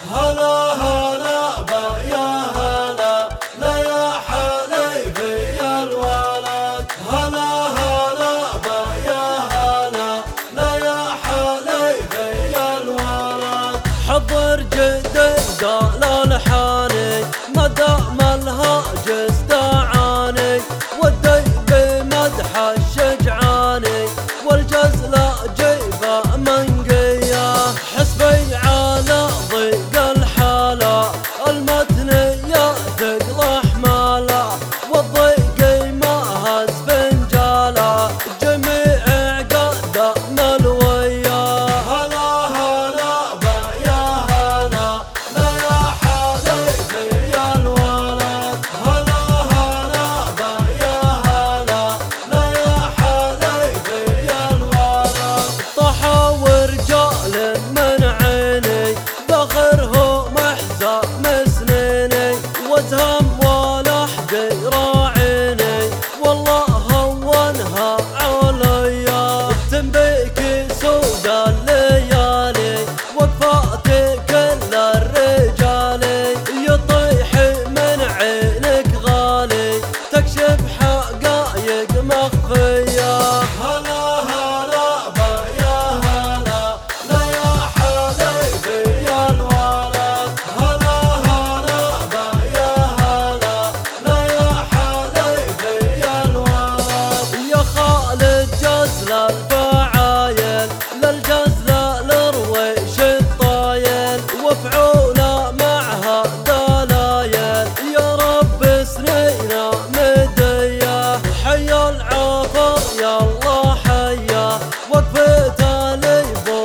هلا هلا يا هلا لا يا حليفي يا الولد هلا هلا يا هلا لا يا حليفي يا الولد حضر جدي قال الحاني ما دام الهاجس دعاني ودي بمدح الشجعاني والجزل جيبه منقيه حسبي على ضيق الحاله المتن يثقل احماله والضيق ما هز فنجاله جميع قد ملويه هلا هلا يا هلا لا يا حليفي يا الولد هلا هلا يا هلا لا يا حليفي يا الولد طحا ورجال من عيني ذخره محزى مسنيني وزهم ولا حد راعيني والله هونها عليا تنبيك سود الليالي وقفاتي كل الرجال يطيح من عينك غالي تكشف حقايق مخفيه هلا هلا يا هلا لا يا حليفي يا الولد هلا هلا يا هلا لا يا حليفي يا الولد يا خالد جزل الفعايل للجزل لرويش الطايل وفعوله معها دلايل يا رب سنينا مديه حيا العافر يا الله حيا وقفته لي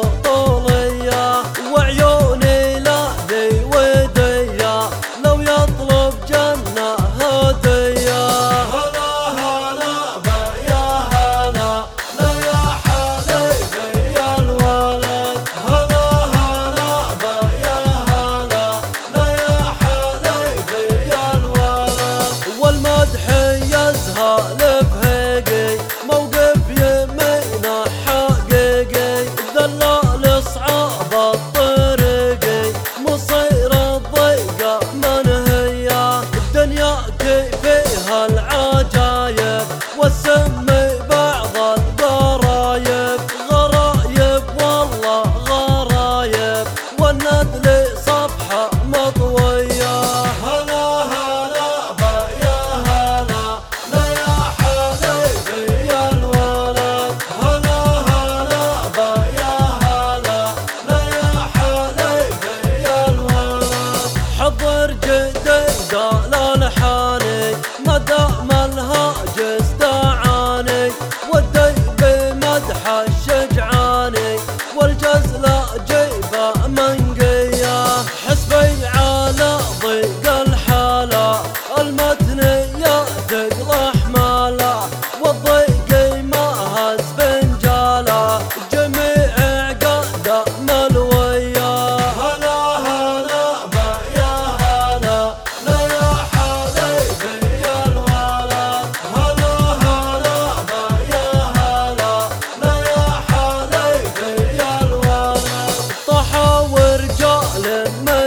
بطوليه وعيوني لا ذي وديه لو يطلب جنه هديه هلا هلا يا هلا لا يا حليفي يا الولد هلا هلا يا هلا لا يا حليفي يا الولد والمدح يزهى بهيقي موقف يمينه حقيقي ذلال صعاب الطريقي مصير الضيقه منهيه الدنيا كيف فيها العجايب والسمي بعض الضرايب غرايب والله غرايب والندل صفحه مطويه هلا هلا يا هلا لا يا حليفي يا الولد هلا هلا يا هلا لا يا حليفي يا الولد حضر جدي قال الحاني ما دام الهاجس دعاني ودي بمدح الشجعاني والجزل جيبه منقيه حسبي على ضيق الحاله المتن يثقل احماله والضيق ما هز فنجاله جميع قد ملويه هلا هلا يا هلا لا يا حليفي يا الولد هلا هلا يا هلا لا يا حليفي يا الولد طحا ورجال